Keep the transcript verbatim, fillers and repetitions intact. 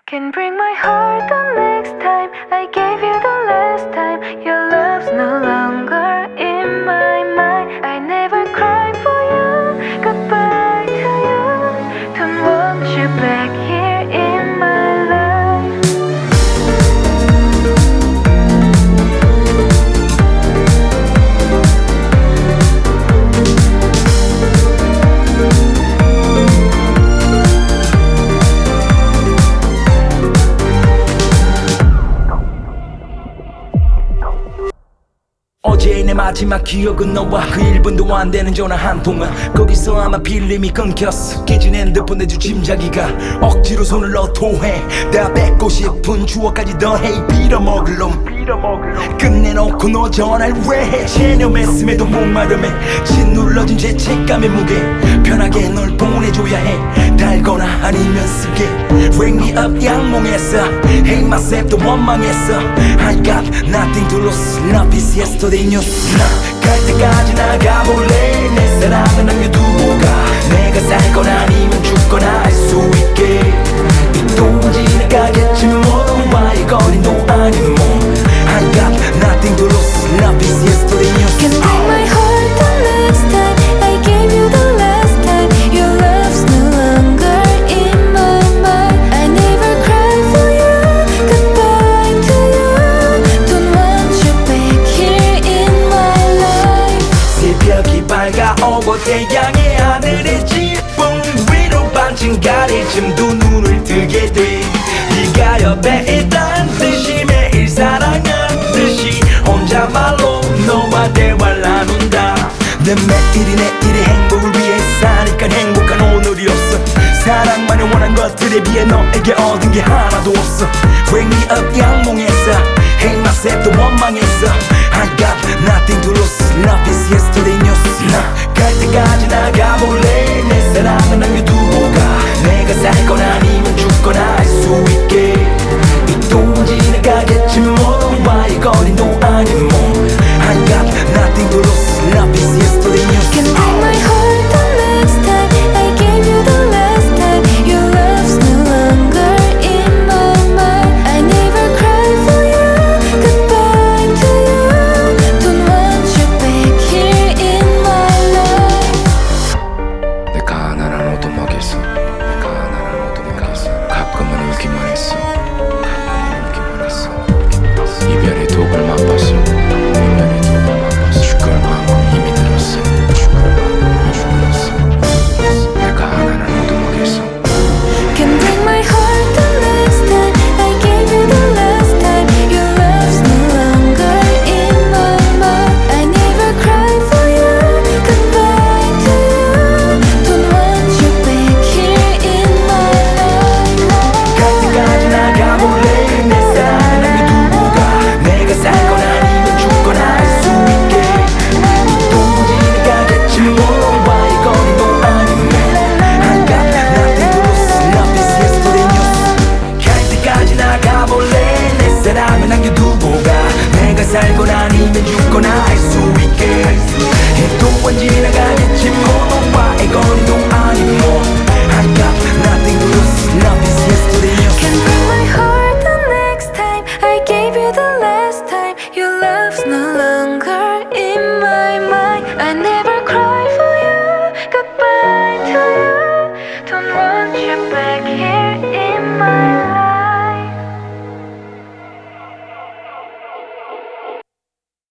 Can bring my heart the next time I gave you the last time. Your love's no longer in my mind. I never cried for you, goodbye to you. Don't want you back here in my life. 어제의 내 마지막 기억은 너와 그 일 분도 안 되는 전화 한 통화. 거기서 아마 필름이 끊겼어. 깨진 핸드폰 내주 짐작이가 억지로 손을 넣어 토해. 다 뺏고 싶은 추억까지 더해. 빌어먹을 놈 끝내놓고 너 전화를 왜 해. 체념했음에도 목마름에 짓눌러진 죄책감의 무게. 편하게 널 보내줘야 해. 달거나 아니면 쓰게. Wake me up 양몽했어. Hate myself 또 원망했어. I got nothing to lose. Love is yesterday news. 나 갈 때까지 나가볼래. 내 사랑은 남겨두고 가. 내가 살거나 아니면 죽거나 할 수 있게. 이 또 지나가겠지 뭐. 너와의 거리도 아닌 뭐. I got nothing to lose. Love is yesterday news. Can bring my heart the next time I gave you the last time. Your love's no longer in my mind. I never cried for you, goodbye to you. Don't want you back here in my life. 새벽이 밝아오고 태양의 하늘의 지붕 위로 반쯤 가릴 쯤도 눈을 뜨게 돼. 네가 옆에 있단 듯이 매일 사랑한 듯이 혼자말로 너와 대화를 나눈다. 내 매일이 내일의 행복을 위해 사니까 행복한 오늘이 없어. 사랑만을 원한 것들에 비해 너에게 얻은 게 하나도 없어. Wake me up 양몽했어. Hate myself 또 원망했어. I got nothing to lose. Love is yesterday news. 나 갈 때까지 나가볼래. 내 사랑은 남겨두고 가. 내가 살거나 아니